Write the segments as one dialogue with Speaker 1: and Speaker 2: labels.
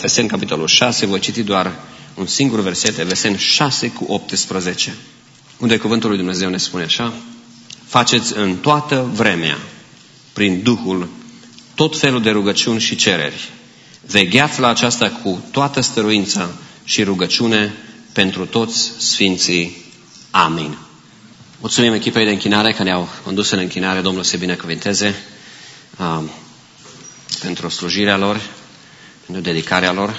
Speaker 1: Efeseni, capitolul 6, voi citi doar un singur verset, Efeseni 6:18, unde cuvântul lui Dumnezeu ne spune așa: faceți în toată vremea, prin Duhul, tot felul de rugăciuni și cereri. Vegheați la aceasta cu toată stăruința și rugăciune pentru toți sfinții. Amin. Mulțumim echipei de închinare că ne-au condus în închinare. Domnul să binecuvinteze pentru slujirea lor, pentru dedicarea lor.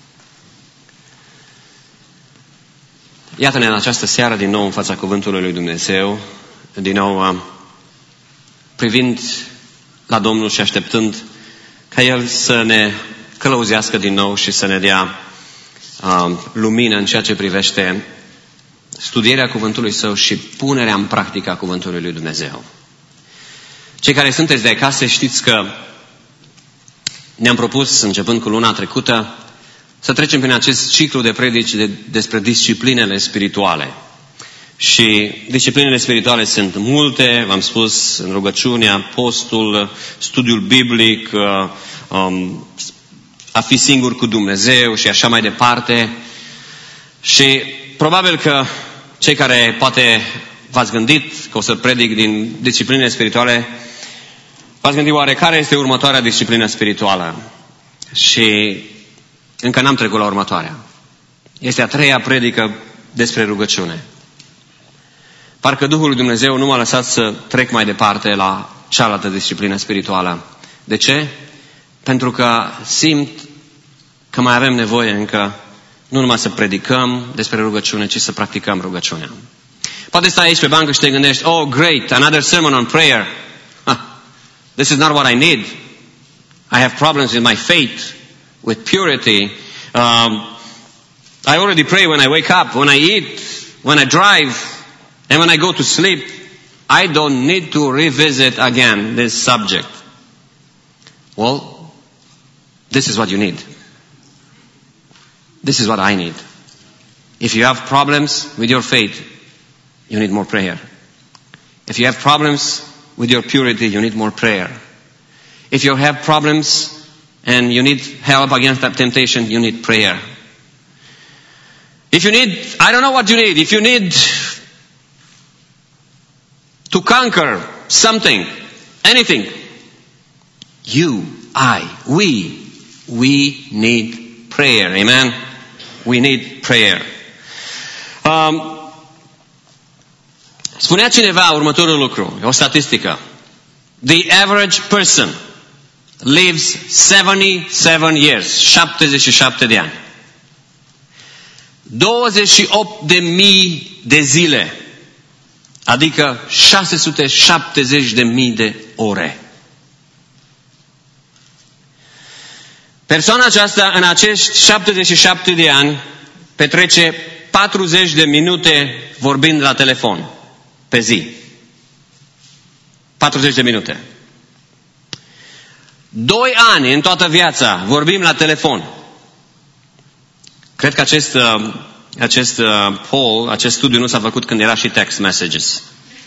Speaker 1: Iată-ne în această seară din nou în fața cuvântului lui Dumnezeu, din nou privind la Domnul și așteptând ca El să ne călăuzească din nou și să ne dea lumină în ceea ce privește studierea cuvântului Său și punerea în practică a cuvântului lui Dumnezeu. Cei care sunteți de acasă știți că ne-am propus, începând cu luna trecută, să trecem prin acest ciclu de predici despre disciplinele spirituale. Și disciplinele spirituale sunt multe, v-am spus, în rugăciunea, postul, studiul biblic, a fi singur cu Dumnezeu și așa mai departe. Și probabil că cei care poate v-ați gândit că o să predic din disciplinele spirituale, v-ați gândit oare care este următoarea disciplină spirituală? Și încă n-am trecut la următoarea. Este a treia predică despre rugăciune. Parcă Duhul lui Dumnezeu nu m-a lăsat să trec mai departe la cealaltă disciplină spirituală. De ce? Pentru că simt că mai avem nevoie încă nu numai să predicăm despre rugăciune, ci să practicăm rugăciunea. Poate stai aici pe bancă și te gândești, oh, great, another sermon on prayer. This is not what I need. I have problems with my faith, with purity. I already pray when I wake up, when I eat, when I drive, and when I go to sleep. I don't need to revisit again this subject. Well, this is what you need. This is what I need. If you have problems with your faith, you need more prayer. If you have problems with your purity, you need more prayer. If you have problems and you need help against that temptation, you need prayer. If you need, I don't know what you need. If you need to conquer something, anything, we need prayer. Amen? We need prayer. Spunea cineva următorul lucru, o statistică. The average person lives 77 years, 77 de ani. 28.000 de zile, adică 670.000 de ore. Persoana aceasta în acești 77 de ani petrece 40 de minute vorbind la telefon pe zi. 40 de minute. 2 ani în toată viața vorbim la telefon. Cred că acest poll, acest studiu nu s-a făcut când era și text messages.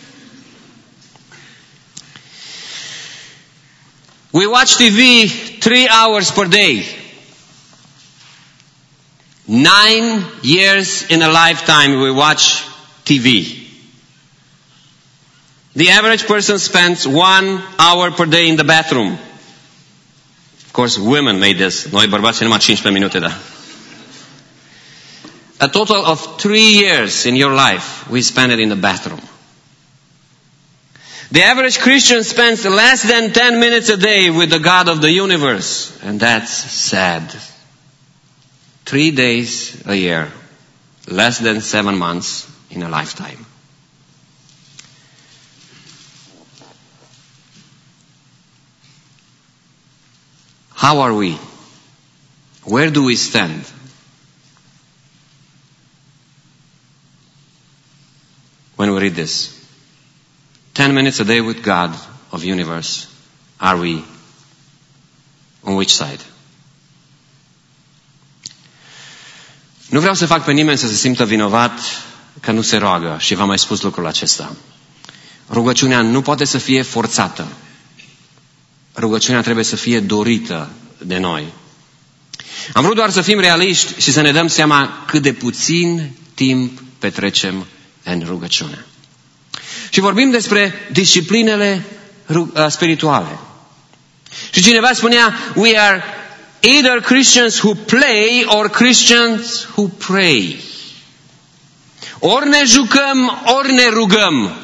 Speaker 1: We watch TV 3 hours per day. 9 years in a lifetime we watch TV. The average person spends 1 hour per day in the bathroom. Of course, women made this. Noi bărbații numai 15 minute, da. A total of 3 years in your life we spend it in the bathroom. The average Christian spends less than 10 minutes a day with the God of the universe. And that's sad. 3 days a year. Less than 7 months in a lifetime. How are we? Where do we stand? When we read this. 10 minutes a day with God of universe. Are we on which side? Nu vreau să fac pe nimeni să se simtă vinovat că nu se roagă și v-am mai spus lucrul acesta. Rugăciunea nu poate să fie forțată. Rugăciunea trebuie să fie dorită de noi. Am vrut doar să fim realiști și să ne dăm seama cât de puțin timp petrecem în rugăciune. Și vorbim despre disciplinele spirituale. Și cineva spunea, we are either Christians who play or Christians who pray. Ori ne jucăm, ori ne rugăm.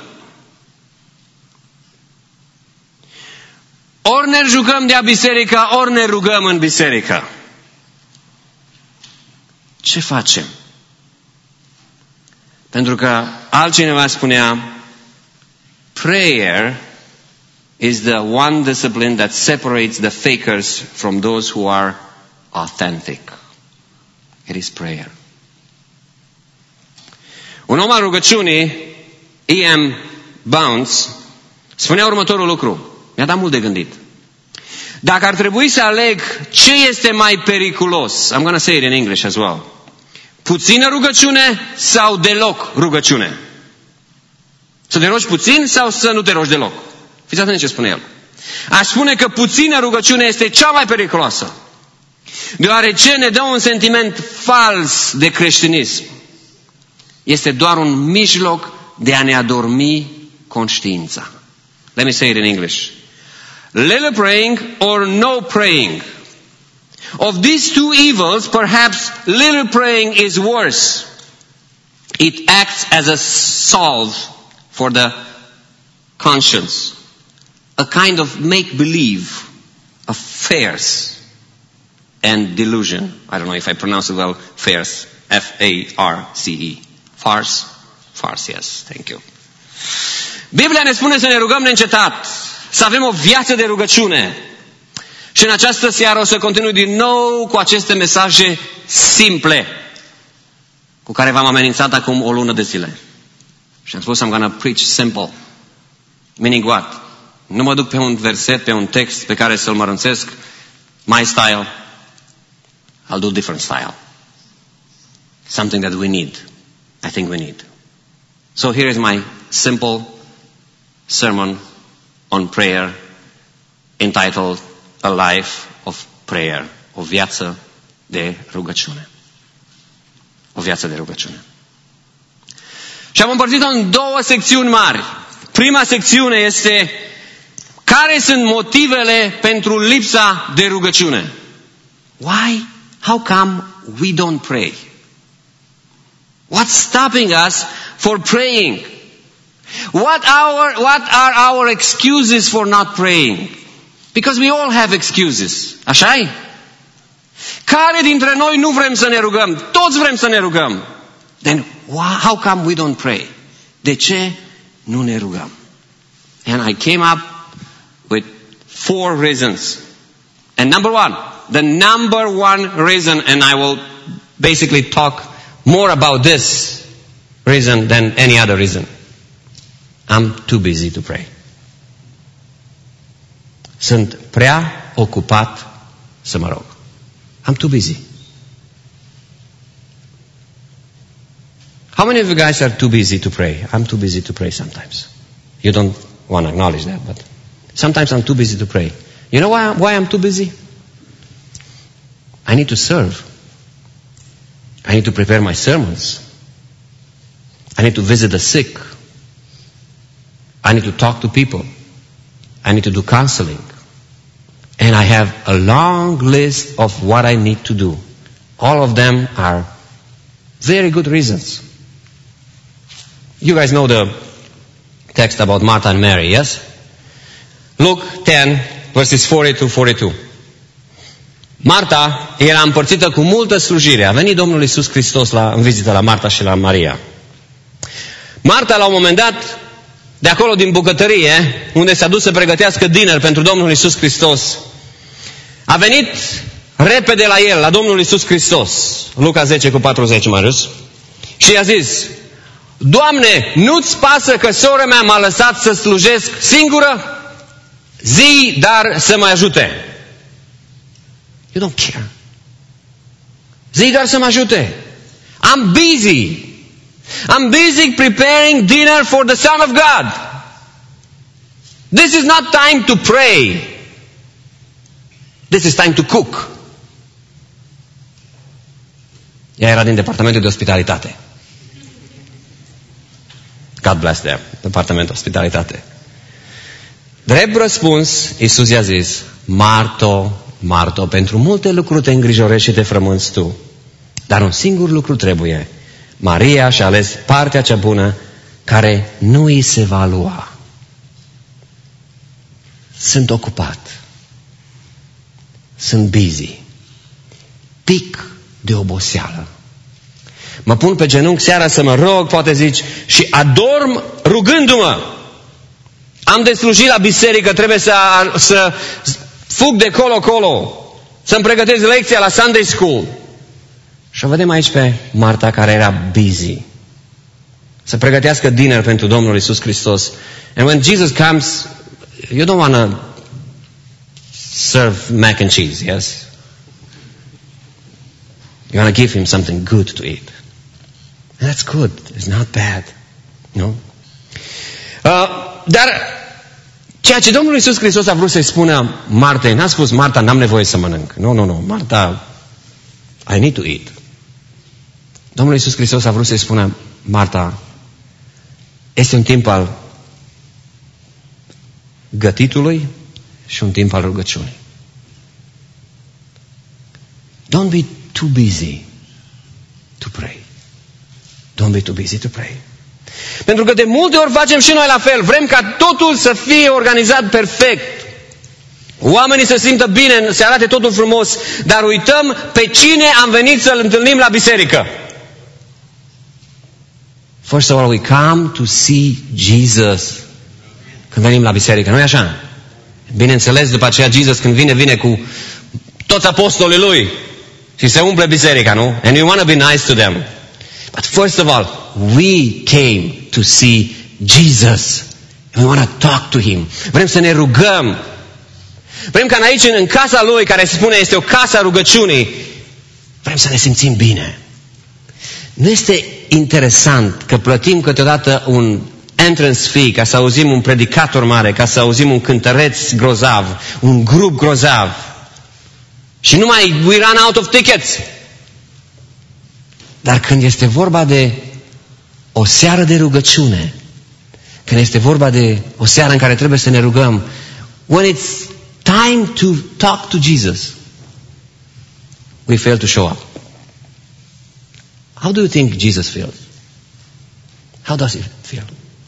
Speaker 1: Ori ne jucăm de-a biserica, ori ne rugăm în biserică. Ce facem? Pentru că altcineva spunea, prayer is the one discipline that separates the fakers from those who are authentic. It is prayer. Un om al rugăciunii, E.M. Bounds, spunea următorul lucru. Mi-a dat mult de gândit. Dacă ar trebui să aleg ce este mai periculos, I'm going to say it in English as well. Puțină rugăciune sau deloc rugăciune? Să te rogi puțin sau să nu te rogi deloc? Fiți atenți ce spune el. Aș spune că puțină rugăciune este cea mai periculoasă. Deoarece ne dă un sentiment fals de creștinism. Este doar un mijloc de a ne adormi conștiința. Let me say it in English. Little praying or no praying. Of these two evils, perhaps little praying is worse. It acts as a salve for the conscience. A kind of make-believe of farce and delusion. I don't know if I pronounce it well. Farce. F-A-R-C-E. Farce? Farce, yes. Thank you. Biblia ne spune să ne rugăm neîncetat. Să avem o viață de rugăciune. Și în această seară o să continui din nou cu aceste mesaje simple cu care v-am amenințat acum o lună de zile. Și am spus, I'm gonna preach simple. Meaning what? Nu mă duc pe un verset, pe un text pe care să-l mărunțesc. My style. I'll do different style. Something that we need. I think we need. So here is my simple sermon on prayer entitled A Life of Prayer. O viață de rugăciune. O viață de rugăciune. Și am împărțit-o în două secțiuni mari. Prima secțiune este care sunt motivele pentru lipsa de rugăciune. Why? How come we don't pray? What's stopping us for praying? What are our excuses for not praying? Because we all have excuses. Așa-i? Care dintre noi nu vrem să ne rugăm? Toți vrem să ne rugăm. Then how come we don't pray? De ce nu ne rugăm? And I came up with 4 reasons. And the number one reason, and I will basically talk more about this reason than any other reason. I'm too busy to pray. Sunt prea ocupat să mă rog. I'm too busy. How many of you guys are too busy to pray? I'm too busy to pray sometimes. You don't want to acknowledge that, but sometimes I'm too busy to pray. You know why I'm too busy? I need to serve. I need to prepare my sermons. I need to visit the sick. I need to talk to people. I need to do counseling. And I have a long list of what I need to do. All of them are very good reasons. You guys know the text about Martha and Mary, yes? Luke 10, verses 40-42. Marta era împărțită cu multă slujire. A venit Domnul Iisus Hristos în vizită la Marta și la Maria. Marta, la un moment dat, de acolo din bucătărie, unde s-a dus să pregătească dinner pentru Domnul Iisus Hristos, a venit repede la el, la Domnul Iisus Hristos, Luca 10:40, Marius, și i-a zis: Doamne, nu-ți pasă că sora mea m-a lăsat să slujesc singură? Zi, dar să mă ajute. You don't care. Zi, dar să mă ajute. I'm busy. I'm busy preparing dinner for the Son of God. This is not time to pray. This is time to cook. Ea era din departamentul de ospitalitate. God bless them, departamentul de ospitalitate. Drept răspuns, Iisus i-a zis, Marto, Marto, pentru multe lucruri te îngrijorezi și te frămânți tu. Dar un singur lucru trebuie. Maria și-a ales partea cea bună care nu îi se va lua. Sunt ocupat. Sunt busy. Pic de oboseală. Mă pun pe genunchi seara să mă rog, poate zici, și adorm rugându-mă. Am de slujit la biserică, trebuie să fug de colo-colo, să-mi pregătesc lecția la Sunday School. Și o vedem aici pe Marta care era busy. Să pregătească dinner pentru Domnul Iisus Hristos. And when Jesus comes, you don't want to serve mac and cheese, yes? You want to give him something good to eat. And that's good. It's not bad. No? Dar ceea ce Domnul Iisus Hristos a vrut să-i spună Martei, n-a spus, Marta, n-am nevoie să mănânc. Nu, Marta, I need to eat. Domnul Iisus Hristos a vrut să-i spună, Marta, este un timp al gătitului și un timp al rugăciunii. Don't be too busy to pray. Don't be too busy to pray. Pentru că de multe ori facem și noi la fel. Vrem ca totul să fie organizat perfect. Oamenii să simtă bine, să arate totul frumos, dar uităm pe cine am venit să-L întâlnim la biserică. First of all, we come to see Jesus când venim la biserică. Nu-i așa? Bineînțeles, după aceea Jesus când vine cu toți apostolii Lui și se umple biserica, nu? And we want to be nice to them. But first of all, we came to see Jesus. And we want to talk to Him. Vrem să ne rugăm. Vrem ca aici, în casa Lui, care se spune este o casă a rugăciunii, vrem să ne simțim bine. Nu este interesant că plătim câteodată un entrance fee ca să auzim un predicator mare, ca să auzim un cântăreț grozav, un grup grozav. Și numai we run out of tickets. Dar când este vorba de o seară de rugăciune, când este vorba de o seară în care trebuie să ne rugăm, when it's time to talk to Jesus, we fail to show up. How do you think Jesus feels? How does he feel?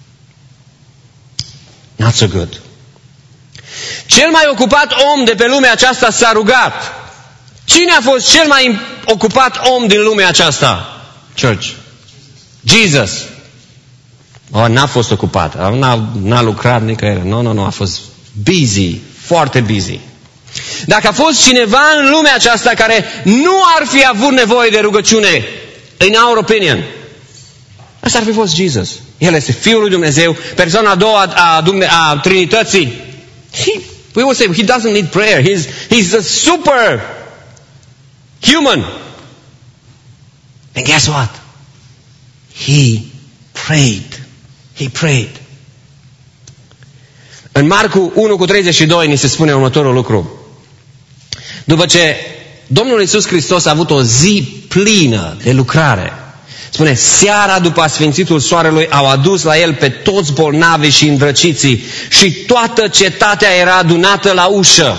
Speaker 1: Not so good. Cel mai ocupat om de pe lumea aceasta s-a rugat. Cine a fost cel mai ocupat om din lumea aceasta? Church. Jesus. N-a fost ocupat. N-a lucrat nicăieri. Nu, a fost busy. Foarte busy. Dacă a fost cineva în lumea aceasta care nu ar fi avut nevoie de rugăciune, in our opinion, ăsta ar fi fost Jesus. El este Fiul lui Dumnezeu, persoana a doua a Trinității. We would say he doesn't need prayer. He's a super human. And guess what? He prayed. He prayed. În Marcu 1:32 ni se spune următorul lucru. După ce Domnul Iisus Hristos a avut o zi plină de lucrare, spune, seara după sfințitul soarelui au adus la el pe toți bolnavii și îndrăciții și toată cetatea era adunată la ușă.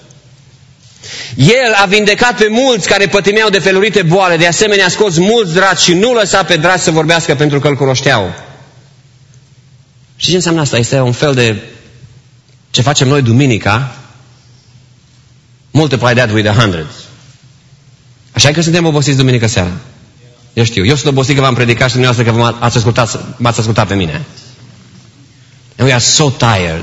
Speaker 1: El a vindecat pe mulți care pătimeau de felurite boale, de asemenea a scos mulți draci și nu lăsa pe draci să vorbească pentru că îl cunoșteau. Și ce înseamnă asta? Este un fel de ce facem noi duminica, multiply that with 100. Așa că suntem obosiți duminică seara. Eu știu. Eu sunt obosit că v-am predicat și dumneavoastră că m-ați ascultat pe mine. And we are so tired.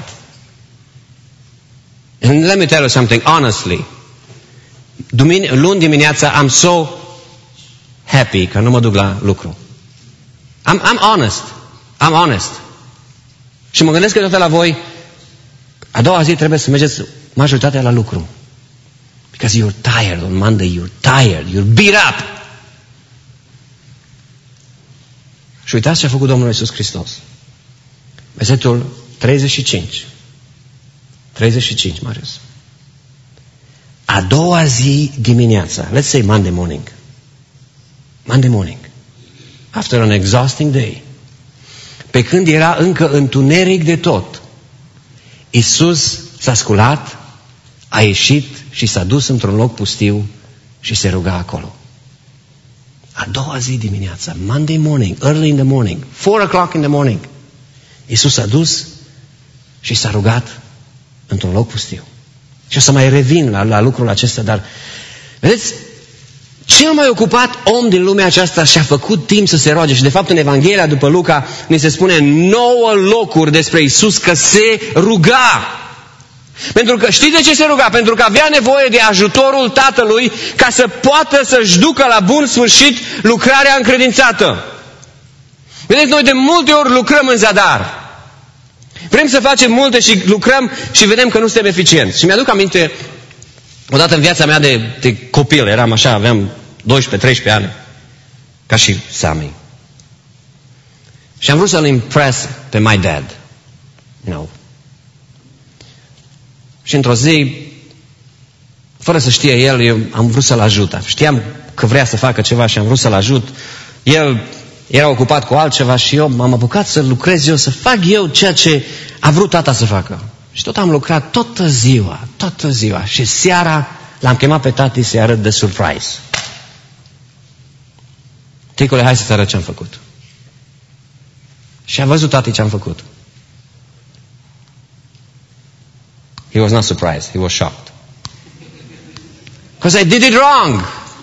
Speaker 1: And let me tell you something, honestly. Luni dimineața, I'm so happy că nu mă duc la lucru. I'm honest. I'm honest. Și mă gândesc că toate la voi, a doua zi trebuie să mergeți majoritatea la lucru. Because you're tired on Monday, you're tired, you're beat up. Și uitați ce a făcut Domnul Iisus Hristos. Versetul 35. 35, Marius. A doua zi dimineața, let's say Monday morning,
Speaker 2: Monday morning. After an exhausting day. Pe când era încă întuneric de tot, Iisus s-a sculat, a ieșit și s-a dus într-un loc pustiu și se ruga acolo. A doua zi dimineața, Monday morning, early in the morning, 4 o'clock in the morning, Iisus s-a dus și s-a rugat într-un loc pustiu. Și o să mai revin la lucrul acesta, dar vedeți, cel mai ocupat om din lumea aceasta și-a făcut timp să se roage. Și de fapt în Evanghelia după Luca ni se spune 9 locuri despre Iisus că se ruga. Pentru că, știți de ce se ruga? Pentru că avea nevoie de ajutorul Tatălui ca să poată să-și ducă la bun sfârșit lucrarea încredințată. Vedeți, noi de multe ori lucrăm în zadar. Vrem să facem multe și lucrăm și vedem că nu suntem eficienți. Și mi-aduc aminte, odată în viața mea de copil, eram așa, aveam 12-13 ani, ca și Sami. Și am vrut să-l impress pe my dad. You know. Și într-o zi, fără să știe el, eu am vrut să-l ajut. Știam că vrea să facă ceva și am vrut să-l ajut. El era ocupat cu altceva și eu m-am apucat să lucrez eu, să fac eu ceea ce a vrut tata să facă. Și tot am lucrat toată ziua. Și seara l-am chemat pe tati să-i arăt de surprise. Ticule, hai să-ți arăt ce am făcut. Și a văzut tati ce am făcut. He was not surprised, he was shocked. Because I did it wrong.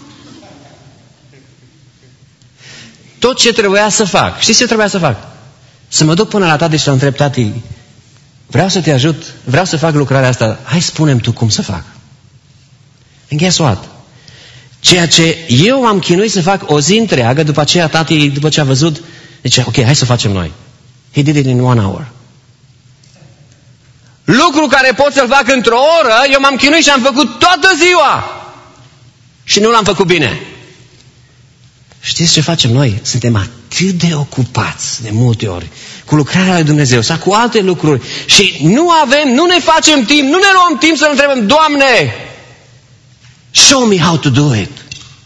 Speaker 2: Tot ce trebuia să fac. Știți ce trebuia să fac? Să mă duc până la tati și să întreb tati, vreau să te ajut, vreau să fac lucrarea asta, hai spune-mi tu cum să fac. And guess what? Ceea ce eu am chinuit să fac o zi întreagă, după aceea tati, după ce a văzut, zice, ok, hai să facem noi. He did it in 1 hour. Lucru care pot să-l fac într-o oră, eu m-am chinuit și am făcut toată ziua. Și nu l-am făcut bine. Știți ce facem noi? Suntem atât de ocupați de multe ori cu lucrarea lui Dumnezeu sau cu alte lucruri și nu ne facem timp, nu ne luăm timp să ne întrebăm, Doamne, show me how to do it.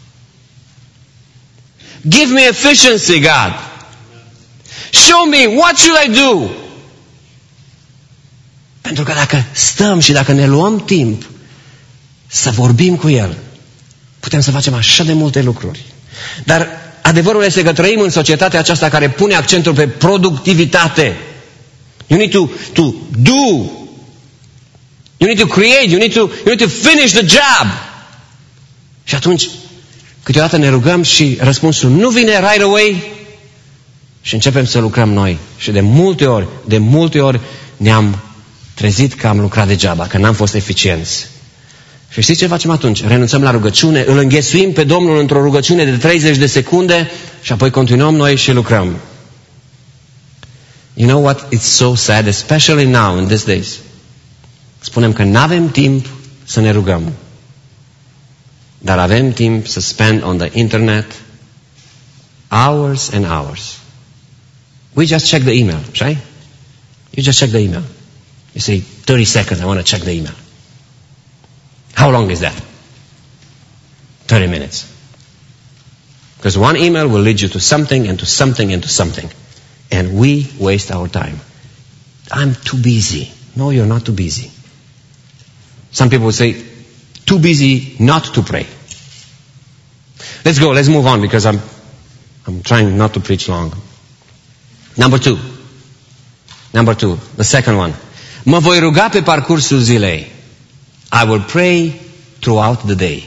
Speaker 2: Give me efficiency, God. Show me what should I do. Pentru că dacă stăm și dacă ne luăm timp să vorbim cu El, putem să facem așa de multe lucruri. Dar adevărul este că trăim în societatea aceasta care pune accentul pe productivitate. You need to do. You need to create. You need to finish the job. Și atunci, câteodată ne rugăm și răspunsul nu vine right away și începem să lucrăm noi. Și de multe ori ne-am trezit că am lucrat degeaba, că n-am fost eficienți. Și știți ce facem atunci? Renunțăm la rugăciune, îl înghesuim pe Domnul într-o rugăciune de 30 de secunde și apoi continuăm noi și lucrăm. You know what? It's so sad, especially now, in these days. Spunem că nu avem timp să ne rugăm, dar avem timp să spend on the internet hours and hours. We just check the email, right? You just check the email. You say, 30 seconds, I want to check the email. How long is that? 30 minutes. Because one email will lead you to something and to something and to something. And we waste our time. I'm too busy. No, you're not too busy. Some people would say, too busy not to pray. Let's go, let's move on because I'm trying not to preach long. Number two, the second one. Mă voi ruga pe parcursul zilei. I will pray throughout the day.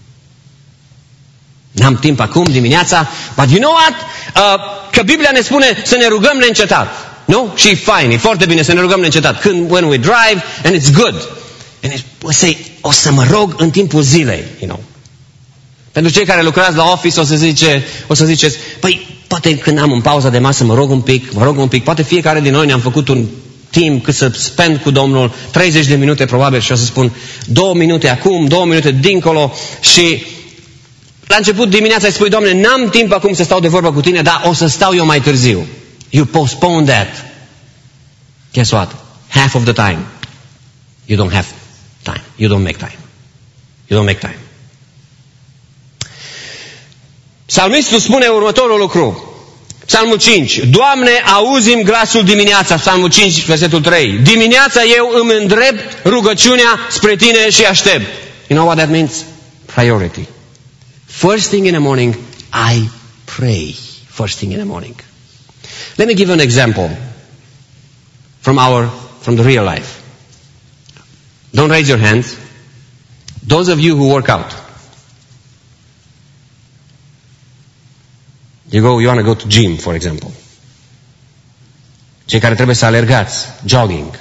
Speaker 2: N-am timp acum dimineața, but you know what? Că Biblia ne spune să ne rugăm neîncetat. Nu? Și e fine, e foarte bine să ne rugăm neîncetat. When we drive, and it's good. And we say, o să mă rog în timpul zilei, you know. Pentru cei care lucrați la office o să ziceți, păi poate când am în pauza de masă mă rog un pic, poate fiecare din noi ne-am făcut un timp cât să spend cu Domnul, 30 de minute probabil și o să spun 2 minute acum, 2 minute dincolo și la început dimineața îi spui, Doamne, n-am timp acum să stau de vorbă cu tine, dar o să stau eu mai târziu. You postpone that. Guess what? Half of the time you don't have time. You don't make time. Psalmistul spune următorul lucru. Psalmul 5. Doamne, auzi-mi glasul dimineața. Psalmul 5, versetul 3. Dimineața eu îmi îndrept rugăciunea spre tine și aștept. You know what that means? Priority. First thing in the morning, I pray. First thing in the morning. Let me give an example from the real life. Don't raise your hands. Those of you who work out. You want to go to gym, for example. Cei care trebuie să alergați, jogging.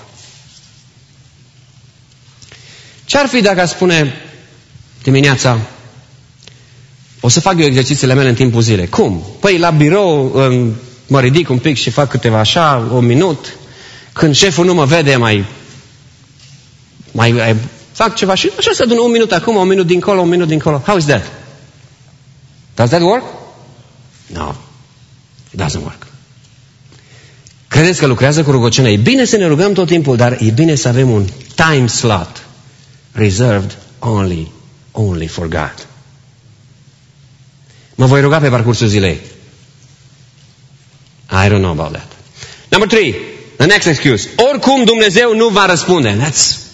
Speaker 2: Ce-ar fi dacă spune dimineața, o să fac eu exercițiile mele în timpul zilei? Cum? Păi la birou mă ridic un pic și fac câteva așa, 1 minut. Când șeful nu mă vede, mai fac ceva și așa se adună 1 minut acum, 1 minut dincolo, 1 minut dincolo. How is that? Does that work? No. It doesn't work. Credeți că lucrează cu rugăciunea? E bine să ne rugăm tot timpul, dar e bine să avem un time slot reserved only for God. Mă voi ruga pe parcursul zilei. I don't know about that. Number 3. The next excuse. Oricum Dumnezeu nu va răspunde.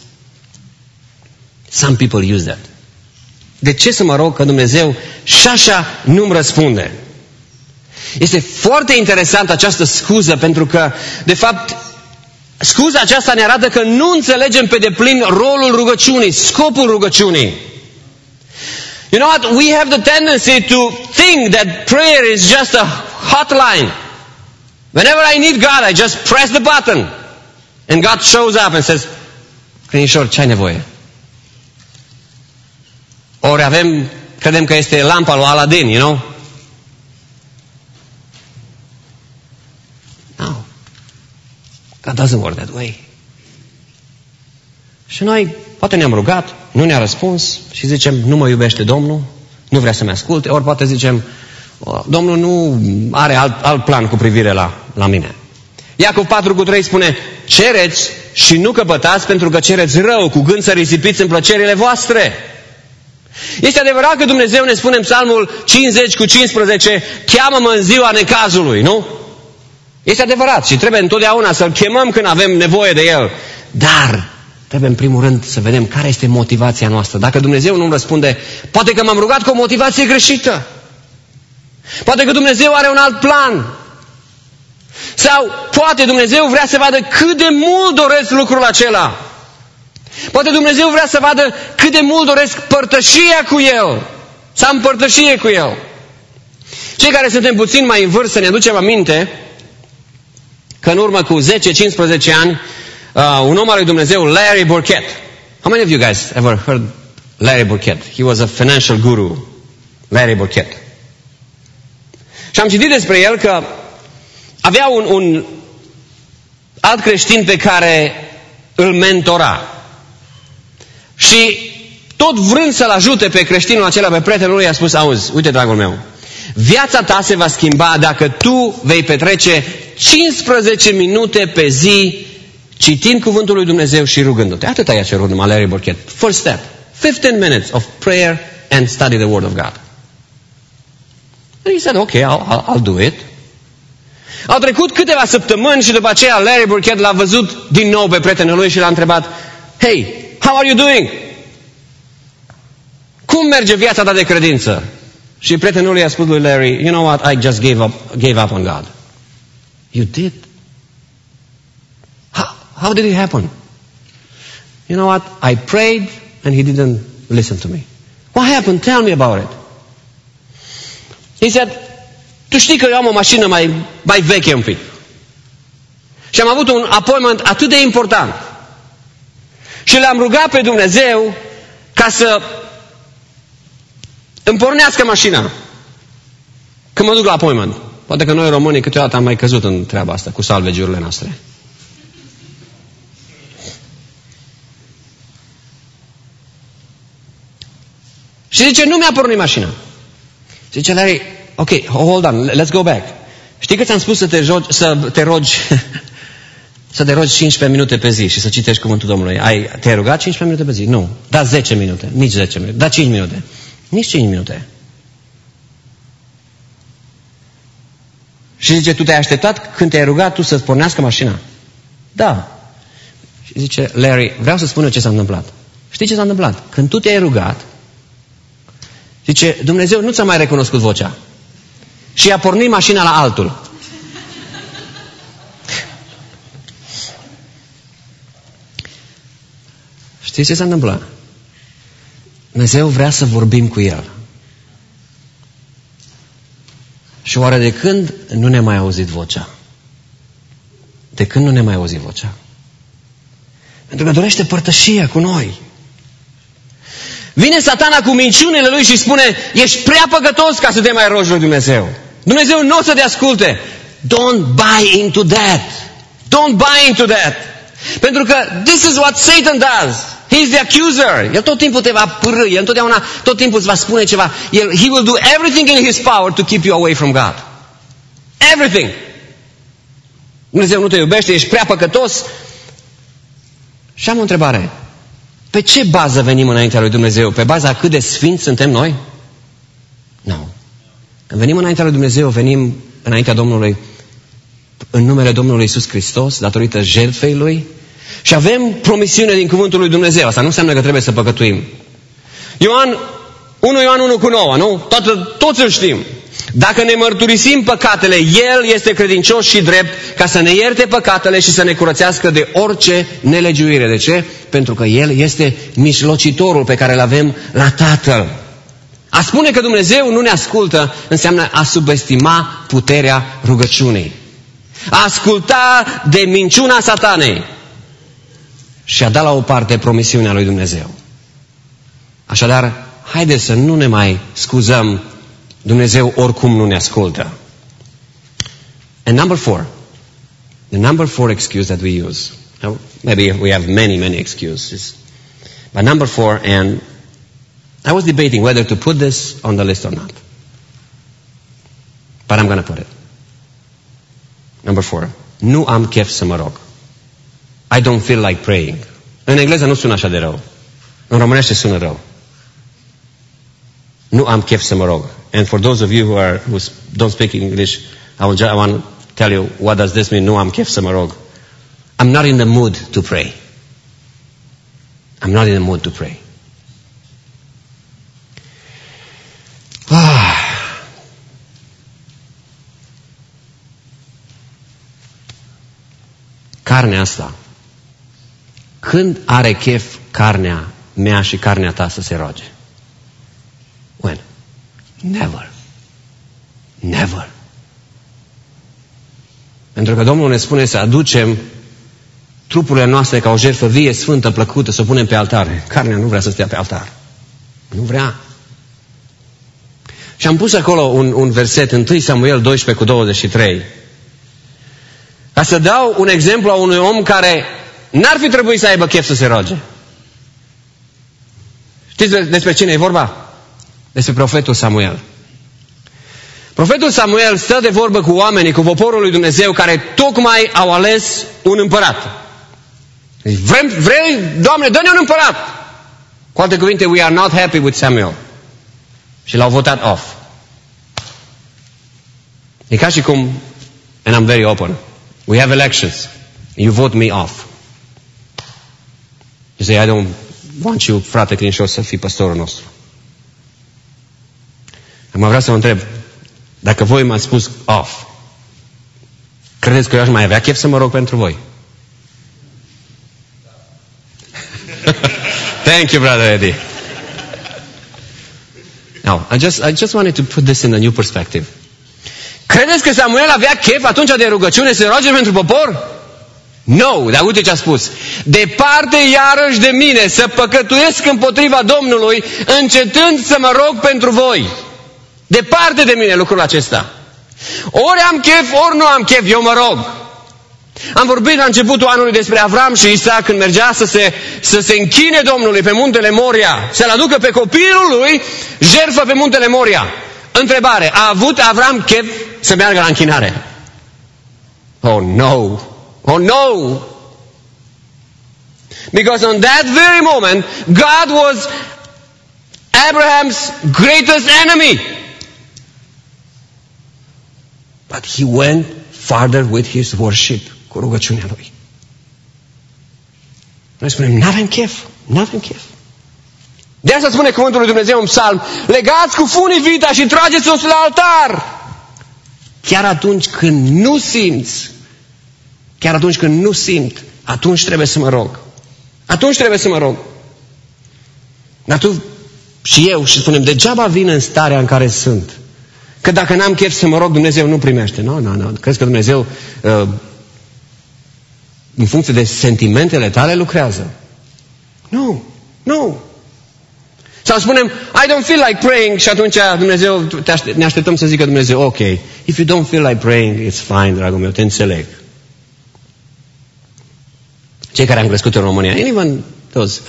Speaker 2: Some people use that. De ce să mă rog că Dumnezeu și așa nu-mi răspunde? Este foarte interesant această scuză, pentru că, de fapt, scuza aceasta ne arată că nu înțelegem pe deplin rolul rugăciunii, scopul rugăciunii. You know what? We have the tendency to think that prayer is just a hotline. Whenever I need God, I just press the button. And God shows up and says, Crinișor, ce ai nevoie? Ori credem că este lampa lui Aladin, you know? No. God doesn't work that way. Și noi poate ne-am rugat, nu ne-a răspuns și zicem, nu mă iubește Domnul, nu vrea să-mi asculte, ori poate zicem, Domnul nu are alt plan cu privire la mine. Iacov 4:3 spune, cereți și nu căpătați pentru că cereți rău, cu gând să risipiți în plăcerile voastre. Este adevărat că Dumnezeu ne spune în Psalmul 50:15, cheamă-mă în ziua necazului, nu? Este adevărat și trebuie întotdeauna să-L chemăm când avem nevoie de El. Dar trebuie în primul rând să vedem care este motivația noastră. Dacă Dumnezeu nu-mi răspunde, poate că m-am rugat cu o motivație greșită. Poate că Dumnezeu are un alt plan. Sau poate Dumnezeu vrea să vadă cât de mult doresc lucrul acela. Poate Dumnezeu vrea să vadă cât de mult doresc părtășia cu El. Să am părtășie cu El. Cei care suntem puțin mai în vârstă ne aducem aminte că în urmă cu 10-15 ani un om al lui Dumnezeu, Larry Burkett. How many of you guys ever heard Larry Burkett? He was a financial guru. Larry Burkett. Și am citit despre el că avea un alt creștin pe care îl mentora. Și tot vrând să-l ajute pe creștinul acela, pe prietenul lui, i-a spus, auzi, uite, dragul meu, viața ta se va schimba dacă tu vei petrece 15 minute pe zi citind cuvântul lui Dumnezeu și rugându-te. Atât i-a cerut numai Larry Burkett. First step, 15 minutes of prayer and study the Word of God. And he said, okay, I'll do it. Au trecut câteva săptămâni și după aceea Larry Burkett l-a văzut din nou pe prietenul lui și l-a întrebat, hey, how are you doing? Cum merge viața ta de credință? Și prietenul lui a spus lui Larry, you know what, I just gave up on God. You did? How did it happen? You know what, I prayed and he didn't listen to me. What happened? Tell me about it. He said, tu știi că eu am o mașină mai veche un pic. Și am avut un appointment atât de important. Și l-am rugat pe Dumnezeu ca să îmi pornească mașina când mă duc la appointment. Poate că noi românii câteodată am mai căzut în treaba asta cu salvegiurile noastre. Și zice, nu mi-a pornit mașina. Zice Larry, ok, hold on, let's go back. Știi că ți-am spus să te rogi să te rogi 15 minute pe zi și să citești cuvântul Domnului. Te-ai rugat 15 minute pe zi? Nu. Da 10 minute, nici 10 minute. Da 5 minute, nici 5 minute. Și zice, tu te-ai așteptat când te-ai rugat tu să-ți pornească mașina? Da. Și zice, Larry, vreau să spun eu ce s-a întâmplat. Știi ce s-a întâmplat? Când tu te-ai rugat, zice, Dumnezeu nu ți-a mai recunoscut vocea. Și a pornit mașina la altul. Știți ce s-a întâmplat? Dumnezeu vrea să vorbim cu El. Și oare de când nu ne-a mai auzit vocea? De când nu ne-a mai auzit vocea? Pentru că dorește părtășia cu noi. Vine Satana cu minciunile lui și spune, ești prea păcătos ca să te mai rogi lui Dumnezeu. Dumnezeu nu o să te asculte. Don't buy into that. Don't buy into that. Pentru că this is what Satan does. He's the accuser. El tot timpul te va pârî. El întotdeauna, tot timpul îți va spune ceva. He will do everything in his power to keep you away from God. Everything. Dumnezeu nu te iubește, ești prea păcătos. Și am o întrebare. Pe ce bază venim înaintea lui Dumnezeu? Pe baza cât de sfinți suntem noi? Nu. Când venim înaintea lui Dumnezeu, venim înaintea Domnului în numele Domnului Iisus Hristos, datorită jertfei Lui, și avem promisiune din cuvântul lui Dumnezeu. Asta nu înseamnă că trebuie să păcătuim. 1 Ioan 1:9, nu? Toți îl știm. Dacă ne mărturisim păcatele, El este credincios și drept ca să ne ierte păcatele și să ne curățească de orice nelegiuire. De ce? Pentru că El este mijlocitorul pe care îl avem la Tatăl. A spune că Dumnezeu nu ne ascultă înseamnă a subestima puterea rugăciunii. A asculta de minciuna Satanei și a da la o parte promisiunea lui Dumnezeu. Așadar, haideți să nu ne mai scuzăm, Dumnezeu oricum nu ne ascultă. And the number four excuse that we use. Now, maybe we have many excuses. But number 4, and I was debating whether to put this on the list or not. But I'm going to put it. Number 4. Nu am chef să mă rog. I don't feel like praying. În engleză nu sună așa de rău. În românește sună rău. Nu am chef să mă rog. And for those of you who don't speak English, I want to tell you what does this mean. Nu am chef să mă rog. I'm not in the mood to pray. I'm not in the mood to pray. Carnea asta. Când are chef carnea mea și carnea ta să se roage? When? Never. Never. Pentru că Domnul ne spune să aducem trupurile noastre ca o jertfă vie, sfântă, plăcută, să o punem pe altar. Carnea nu vrea să stea pe altar. Nu vrea. Și am pus acolo un verset, 1 Samuel 12:23. Ca să dau un exemplu a unui om care n-ar fi trebuit să aibă chef să se roage. Știți despre cine e vorba? Despre profetul Samuel. Profetul Samuel stă de vorbă cu oamenii, cu poporul lui Dumnezeu, care tocmai au ales un împărat. Vrei, Doamne, dă-ne un împărat! Cu alte cuvinte, we are not happy with Samuel. Și l-au votat off. E ca și cum, and I'm very open, we have elections. You vote me off. You say, I don't want you, frate credincios, să fii păstorul nostru. Acum vreau să vă întreb, dacă voi m-ați spus off, credeți că eu aș mai avea chef să mă rog pentru voi? Thank you, brother Eddie. Now, I just wanted to put this in a new perspective. Credeți că Samuel avea chef atunci de rugăciune să roage pentru popor? No, dar uite ce a spus. Departe iarăși de mine să păcătuiesc împotriva Domnului, încetând să mă rog pentru voi. Departe de mine lucrul acesta. Ori am chef, ori nu am chef, eu mă rog. Am vorbit la începutul anului despre Avram și Isaac când mergea să se închine Domnului pe muntele Moria, să-l aducă pe copilul lui jertfă pe muntele Moria. Întrebare, a avut Avram chef să meargă la închinare? Oh no! Oh no! Because on that very moment, God was Abraham's greatest enemy. But But he went farther with his worship, cu rugăciunea lui. Noi spunem, n-avem chef. De asta spune cuvântul lui Dumnezeu în psalm, legați cu funii vita și trageți-o la altar. Chiar atunci când nu simt, atunci trebuie să mă rog. Dar tu și eu și spunem, degeaba vin în starea în care sunt. Că dacă n-am chef să mă rog, Dumnezeu nu primește. Nu. Crezi că Dumnezeu în funcție de sentimentele tale lucrează? Nu. Sau spunem, I don't feel like praying și atunci Dumnezeu, ne așteptăm să zică Dumnezeu, ok, if you don't feel like praying, it's fine, dragul meu, te înțeleg. Cei care am crescut în România, anyone those,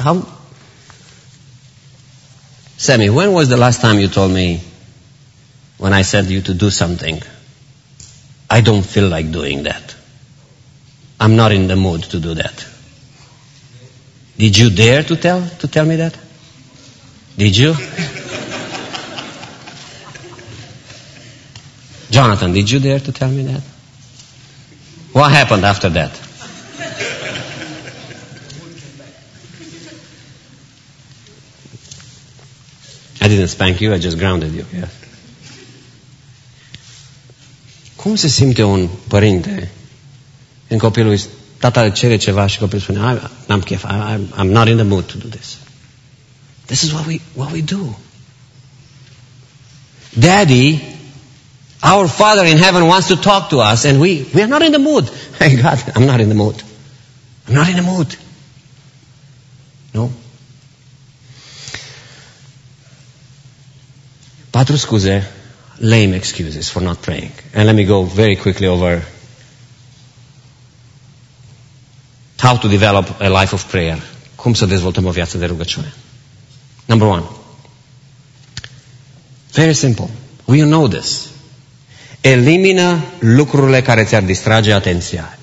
Speaker 2: Sammy, when was the last time you told me when I said you to do something, I don't feel like doing that. I'm not in the mood to do that. Did you dare to tell me that? Did you? Jonathan, did you dare to tell me that? What happened after that? I didn't spank you, I just grounded you. Yes. Cum se simte un părinte în copilul, tata îl cere ceva și copilul spune, n-am chef, I'm not in the mood to do this. This is what we do. Daddy, our Father in heaven wants to talk to us and we are not in the mood. Hey God, I'm not in the mood. I'm not in the mood. No? 4 scuze, lame excuses for not praying. And let me go very quickly over how to develop a life of prayer. Cum să dezvoltăm o viață de rugăciune. Number 1. Very simple. We know this. Elimină lucrurile care ți-ar distrage atenția.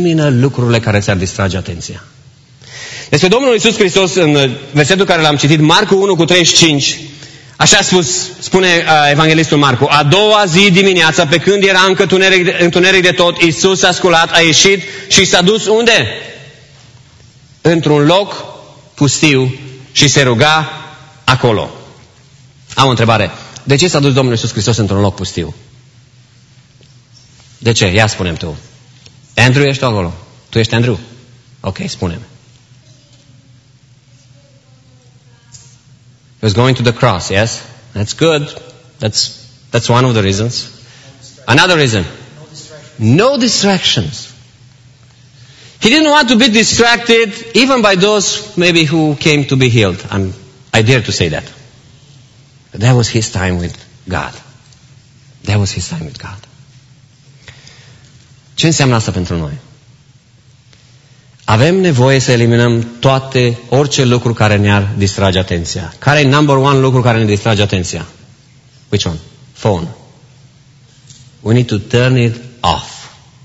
Speaker 2: Despre Domnul Iisus Hristos, în versetul care l-am citit, Marcu 1:35, așa spune evanghelistul Marcu, a doua zi dimineața, pe când era încă întuneric de tot, Iisus s-a sculat, a ieșit și s-a dus unde? Într-un loc pustiu și se ruga acolo. Am o întrebare. De ce s-a dus Domnul Iisus Hristos într-un loc pustiu? De ce? Ia spune-mi tu. Andrew, ești acolo? Tu ești Andrew? Ok, spune-mi. He was going to the cross, yes? That's good. That's one of the reasons. Another reason. No distractions. He didn't want to be distracted even by those maybe who came to be healed. I dare to say that. But that was his time with God. Ce înseamnă asta pentru noi? Avem nevoie să eliminăm orice lucru care ne-ar distrage atenția. Care e number 1 lucru care ne distrage atenția? Which one? Phone. We need to turn it off.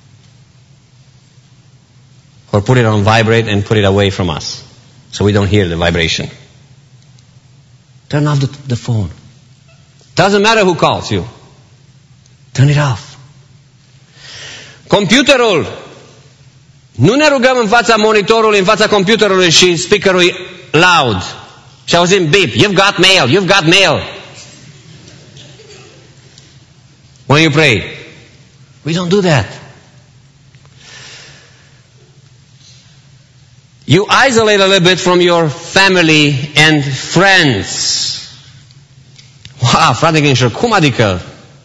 Speaker 2: Or put it on vibrate and put it away from us. So we don't hear the vibration. Turn off the phone. Doesn't matter who calls you. Turn it off. Computerul. Nu ne rugăm în fața monitorului, în fața computerului și speakerului loud. Și auzim beep. You've got mail. When you pray. We don't do that. You isolate a little bit from your family and friends. Wow, frate Grinșor, cum adică?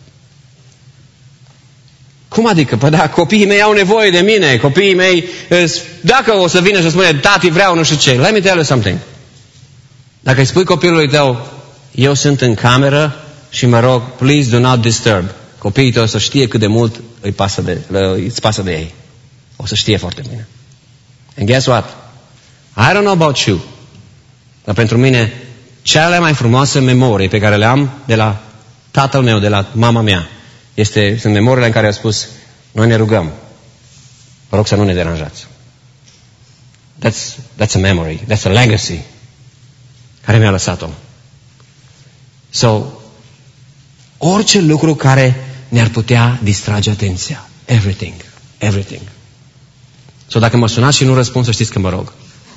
Speaker 2: Păi da, copiii mei au nevoie de mine. Copiii mei, dacă o să vină și spune, tati, vreau nu știu ce. Let me tell you something. Dacă îi spui copilului tău, eu sunt în cameră și mă rog, please do not disturb. Copiii tău o să știe cât de mult îți pasă de ei. O să știe foarte bine. And guess what? I don't know about you. Dar pentru mine, cele mai frumoase memorii pe care le am de la tatăl meu, de la mama mea, sunt memoriile în care a spus, noi ne rugăm. Vă rog să nu ne deranjați. That's a memory. That's a legacy. Care mi-a lăsat-o. So, orice lucru care ne-ar putea distrage atenția. Everything. Everything. So dacă mă sunați și nu răspund, să știți că mă rog.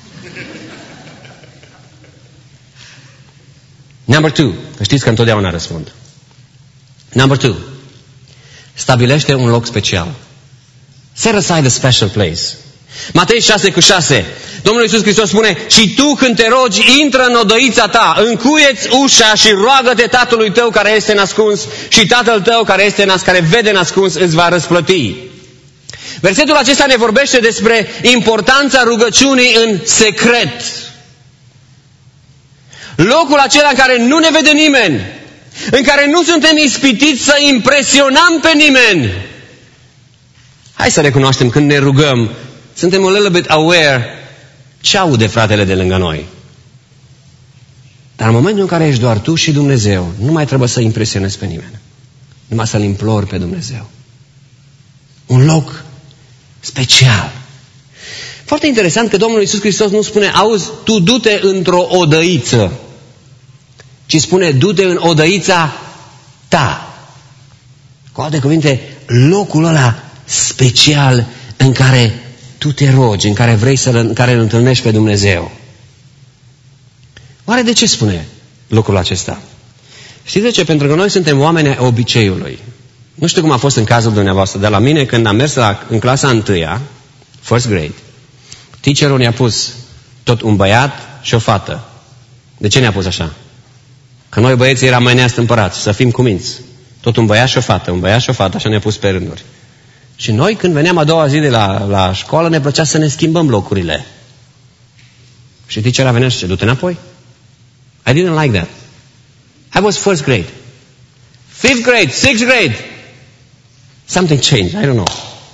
Speaker 2: Number 2. Știți că întotdeauna răspund. Number 2. Stabilește un loc special. Set aside a special place. Matei 6:6. Domnul Iisus Hristos spune: și tu când te rogi, intră în odăița ta, încuieți ușa și roagă-te Tatălui tău care este nascuns și Tatăl tău care vede nascuns îți va răsplăti. Versetul acesta ne vorbește despre importanța rugăciunii în secret. Locul acela în care nu ne vede nimeni, în care nu suntem ispitiți să impresionăm pe nimeni. Hai să recunoaștem, când ne rugăm, suntem a little bit aware ce aude fratele de lângă noi. Dar în momentul în care ești doar tu și Dumnezeu, nu mai trebuie să impresionezi pe nimeni. Numai să-L implori pe Dumnezeu. Un loc special. Foarte interesant că Domnul Iisus Hristos nu spune: auzi, tu du-te într-o odăiță, ci spune: du-te în odăița ta. Cu alte cuvinte, locul ăla special în care tu te rogi, în care vrei în care îl întâlnești pe Dumnezeu. Oare de ce spune lucrul acesta? Știți de ce? Pentru că noi suntem oameni ai obiceiului. Nu știu cum a fost în cazul dumneavoastră, dar la mine, când am mers în clasa 1-a, first grade, teacherul ne-a pus tot un băiat și o fată. De ce ne-a pus așa? Că noi băieții eram mai neastâmpărați, să fim cuminți. Tot un băiat și o fată, un băiat și o fată, așa ne-a pus pe rânduri. Și noi, când veneam a doua zi de la școală, ne plăcea să ne schimbăm locurile. Și teachera venea și zice: du-te înapoi. I didn't like that. I was first grade. 5th grade, 6th grade. Something changed, I don't know.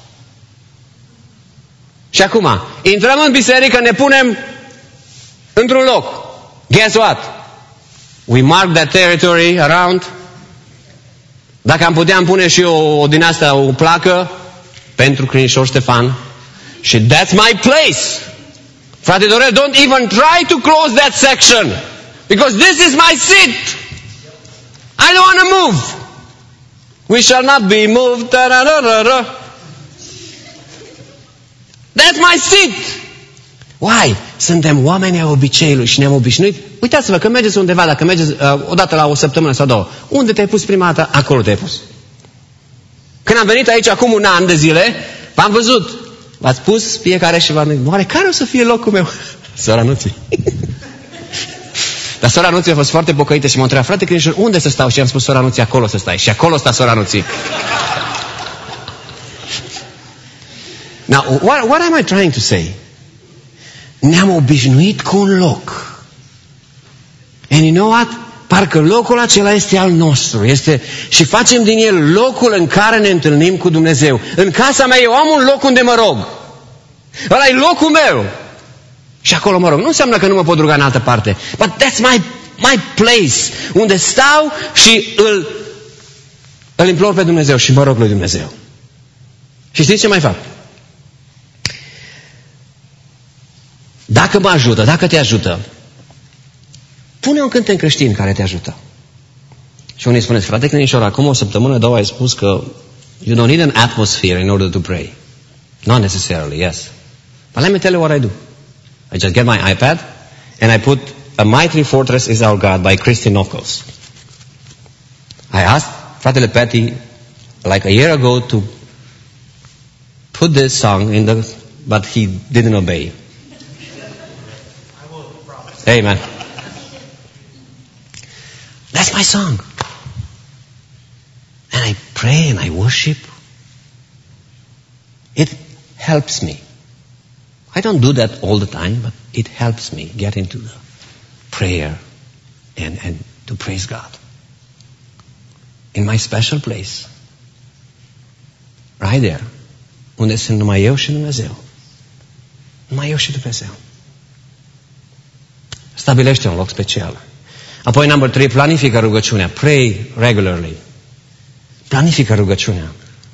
Speaker 2: Și acum, intrăm în biserică, ne punem într-un loc. Guess what? We mark that territory around. Dacă am putea, îmi pune și o din asta, o placă pentru Crinișor Ștefan. Și that's my place. Frate Dorel, don't even try to close that section. Because this is my seat. I don't want to move. We shall not be moved. That's my seat. Why? Suntem oameni ai obiceiului și ne-am obișnuit. Uitați-vă, că mergeți undeva, dacă mergeți odată la o săptămână sau două, unde te-ai pus prima dată? Acolo te-ai pus. Când am venit aici acum un an de zile, v-am văzut. V-ați pus fiecare și v-am zis: oare care o să fie locul meu? Sora Nuții. Dar sora Nuții a fost foarte pocăită și m-a întrebat: frate Crinișor, unde să stau? Și am spus: sora Nuții, acolo să stai. Și acolo sta sora Nuții. Now, what am I trying to say? Ne-am obișnuit cu un loc. And you know what? Parcă locul acela este al nostru. Și facem din el locul în care ne întâlnim cu Dumnezeu. În casa mea eu am un loc unde mă rog. Ăla e locul meu. Și acolo mă rog. Nu înseamnă că nu mă pot ruga în altă parte. But that's my place. Unde stau și îl implor pe Dumnezeu și mă rog lui Dumnezeu. Și știți ce mai fac? Dacă mă ajută, dacă te ajută, pune un cântec creștin care te ajută. Și unii spuneți: frate Crinișor, acum o săptămână, două ai spus că you don't need an atmosphere in order to pray. Not necessarily, yes. But let me tell you what I do. I just get my iPad and I put A Mighty Fortress is Our God by Christy Nockels. I asked fratele Patty like a year ago to put this song but he didn't obey. Amen. That's my song. And I pray and I worship. It helps me. I don't do that all the time, but it helps me get into the prayer and to praise God. In my special place. Right there. Unde sunt numai eu și Dumnezeu. Numai eu și Dumnezeu. Stabilește un loc special. Apoi, number 3, planifică rugăciunea. Pray regularly. Planifică rugăciunea.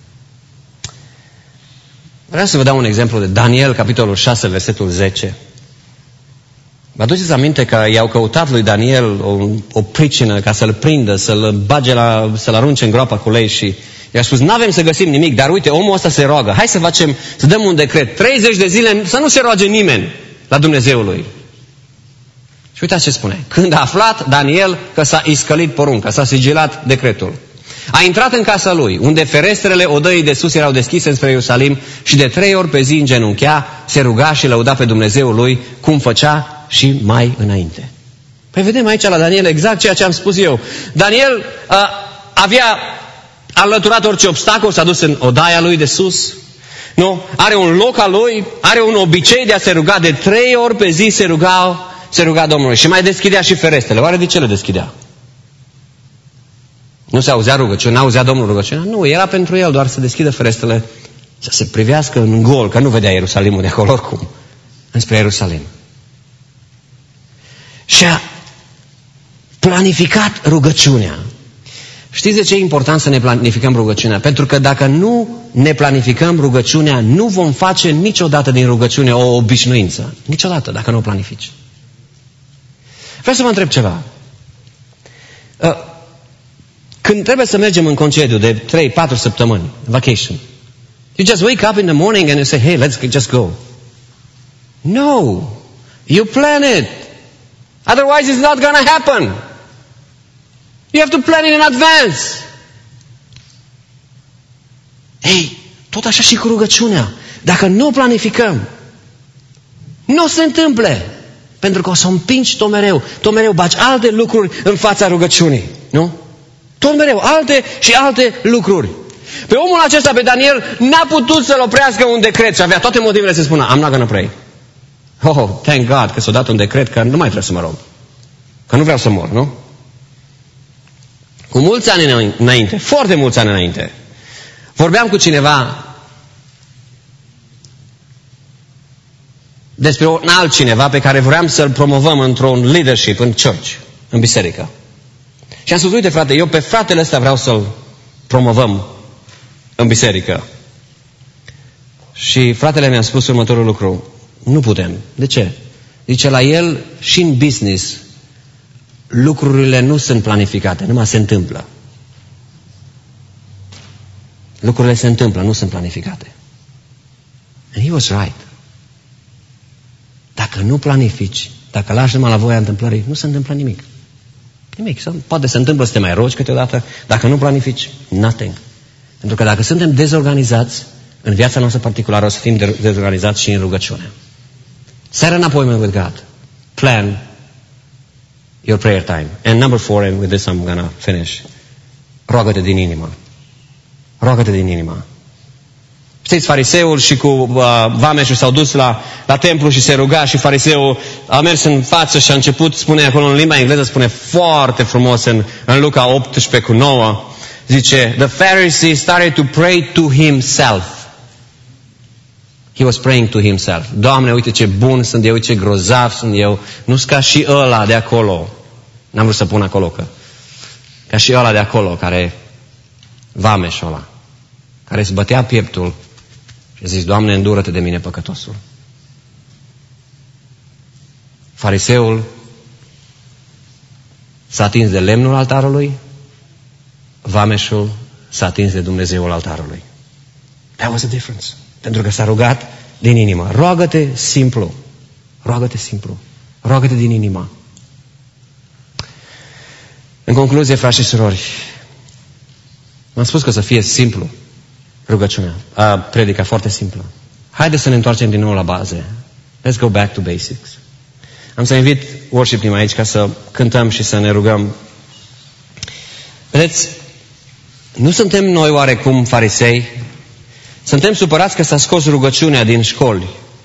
Speaker 2: Vreau să vă dau un exemplu de Daniel, capitolul 6, versetul 10. Vă aduceți aminte că i-au căutat lui Daniel o pricină ca să-l prindă, să-l bage să-l arunce în groapa cu lei și I-a spus, n-avem să găsim nimic, dar uite, omul ăsta se roagă. Hai să dăm un decret. 30 de zile să nu se roage nimeni la Dumnezeul lui. Și uitați ce spune. Când a aflat Daniel că s-a iscălit porunca, s-a sigilat decretul, a intrat în casa lui, unde ferestrele odăii de sus erau deschise spre Ierusalim și de 3 ori pe zi îngenunchea, se ruga și lăuda pe Dumnezeul lui, cum făcea și mai înainte. Păi vedem aici la Daniel exact ceea ce am spus eu. Daniel avea înlăturat orice obstacol, s-a dus în odaia lui de sus, nu? Are un loc al lui, are un obicei de a se ruga, de 3 ori pe zi se ruga Domnului și mai deschidea și ferestrele. Oare de ce le deschidea? Nu se auzea rugăciunea, n-auzea Domnul rugăciunea? Nu, era pentru el doar să deschidă ferestrele, să se privească în gol, că nu vedea Ierusalimul de acolo oricum, înspre Ierusalim. Și a planificat rugăciunea. Știți de ce e important să ne planificăm rugăciunea? Pentru că dacă nu ne planificăm rugăciunea, nu vom face niciodată din rugăciune o obișnuință. Niciodată, dacă nu o planifici. Vreau să vă întreb ceva. Când trebuie să mergem în concediu de 3-4 săptămâni, vacation, you just wake up in the morning and you say, hey, let's just go. No, you plan it. Otherwise it's not going to happen. You have to plan it in advance. Ei, tot așa și cu rugăciunea. Dacă nu o planificăm, nu se întâmple. Pentru că o să o împingi tot mereu. Tot mereu bagi alte lucruri în fața rugăciunii. Nu? Tot mereu, alte și alte lucruri. Pe omul acesta, pe Daniel, n-a putut să-l oprească un decret și avea toate motivele să spună, I'm not gonna pray. Oh, thank God că s-a dat un decret că nu mai trebuie să mă rog. Că nu vreau să mor, nu? Cu mulți ani înainte, foarte mulți ani înainte, vorbeam cu cineva despre un altcineva pe care vreau să-l promovăm într-un leadership în church, în biserică. Și am spus, uite frate, eu pe fratele ăsta vreau să-l promovăm în biserică. Și fratele mi-a spus următorul lucru. Nu putem. De ce? Zice, la el și în business lucrurile nu sunt planificate, numai se întâmplă. Lucrurile se întâmplă, nu sunt planificate. And he was right. Dacă nu planifici, dacă lași numai la voia întâmplării, nu se întâmplă nimic. Nimic. Poate se întâmplă să te mai rogi câteodată, dacă nu planifici, nothing. Pentru că dacă suntem dezorganizați, în viața noastră particulară o să fim dezorganizați și în rugăciune. Set an appointment with God. Plan your prayer time. And number 4, and with this I'm gonna finish. Roagă-te din inimă. Roagă-te din inimă. Știți, fariseul și cu vameșul s-au dus la templu și se ruga și fariseul a mers în față și a început, spune acolo în limba engleză, spune foarte frumos în Luca 18:9, zice, the Pharisee started to pray to himself. He was praying to himself. Doamne, uite ce bun sunt eu, uite ce grozav sunt eu. Nu-s ca și ăla de acolo. N-am vrut să pun acolo că. Ca și ăla de acolo, care vameșul ăla, care îți bătea pieptul și a zis, Doamne, îndură-te de mine, păcătosul. Fariseul s-a atins de lemnul altarului, vameșul s-a atins de Dumnezeul altarului. That was the difference. Pentru că s-a rugat din inimă. Roagă-te simplu. Roagă-te simplu. Roagă-te din inimă. În concluzie, frați și surori, m-am spus că să fie simplu rugăciunea, predica foarte simplă. Haideți să ne întoarcem din nou la baze. Let's go back to basics. Am să invit worship team aici ca să cântăm și să ne rugăm. Vedeți, nu suntem noi oarecum farisei? Suntem supărați că s-a scos rugăciunea din școli.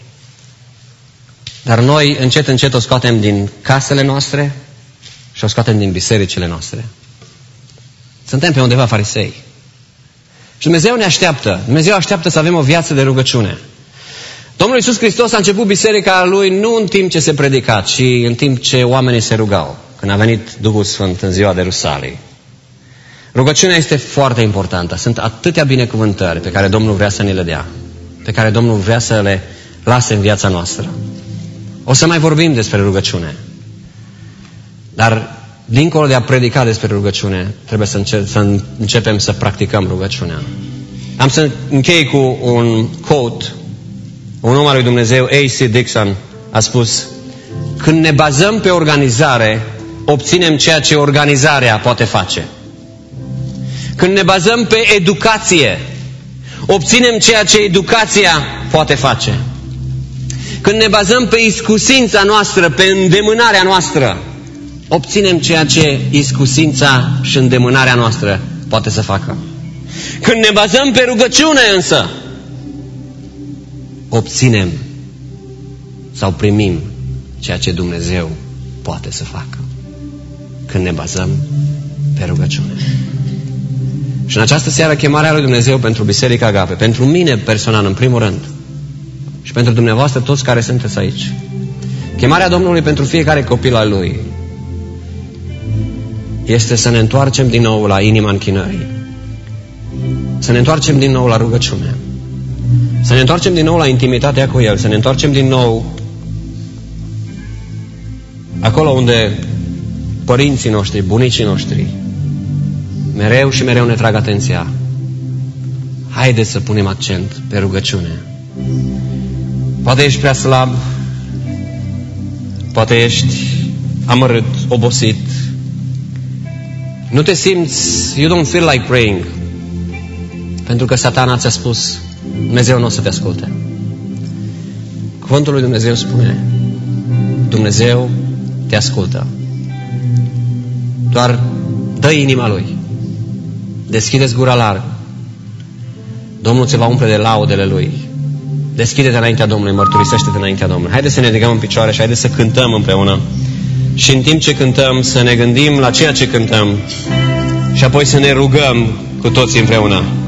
Speaker 2: Dar noi încet, încet o scoatem din casele noastre și o scoatem din bisericile noastre. Suntem pe undeva farisei. Și Dumnezeu ne așteaptă. Dumnezeu așteaptă să avem o viață de rugăciune. Domnul Iisus Hristos a început biserica Lui nu în timp ce se predica, ci în timp ce oamenii se rugau, când a venit Duhul Sfânt în ziua de Rusalii. Rugăciunea este foarte importantă. Sunt atâtea binecuvântări pe care Domnul vrea să ne le dea, pe care Domnul vrea să le lase în viața noastră. O să mai vorbim despre rugăciune. Dar dincolo de a predica despre rugăciune, trebuie să începem să practicăm rugăciunea. Am să închei cu un quote. Un om al lui Dumnezeu, A.C. Dixon, a spus: când ne bazăm pe organizare, obținem ceea ce organizarea poate face. Când ne bazăm pe educație, obținem ceea ce educația poate face. Când ne bazăm pe iscusința noastră, pe îndemânarea noastră, obținem ceea ce iscusința și îndemânarea noastră poate să facă. Când ne bazăm pe rugăciune însă, obținem sau primim ceea ce Dumnezeu poate să facă. Când ne bazăm pe rugăciune. Și în această seară, chemarea lui Dumnezeu pentru Biserica Agape, pentru mine personal în primul rând, și pentru dumneavoastră toți care sunteți aici, chemarea Domnului pentru fiecare copil al Lui este să ne întoarcem din nou la inima închinării, să ne întoarcem din nou la rugăciune, să ne întoarcem din nou la intimitatea cu El, să ne întoarcem din nou acolo unde părinții noștri, bunicii noștri mereu și mereu ne trag atenția. Haideți să punem accent pe rugăciune. Poate ești prea slab, poate ești amărât, obosit, nu te simți, you don't feel like praying, pentru că Satana ți-a spus: Dumnezeu nu o să te asculte. Cuvântul lui Dumnezeu spune: Dumnezeu te ascultă. Doar dă inima Lui. Deschide-ți gura larg. Domnul ți va umple de laudele Lui. Deschide-te înaintea Domnului, mărturisește-te înaintea Domnului. Haideți să ne ridicăm în picioare și haideți să cântăm împreună. Și în timp ce cântăm, să ne gândim la ceea ce cântăm și apoi să ne rugăm cu toții împreună.